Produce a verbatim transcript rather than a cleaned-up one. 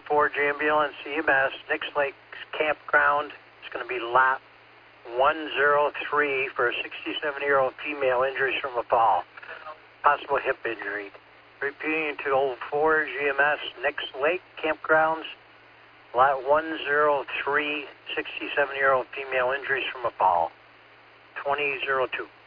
Forge Ambulance E M S, Nicks Lake Campground. It's going to be lot one zero three for a sixty-seven-year-old female, injuries from a fall. Possible hip injury. Repeating to Old Forge E M S, Nicks Lake Campgrounds, lot one zero three, sixty-seven-year-old female, injuries from a fall. twenty oh two.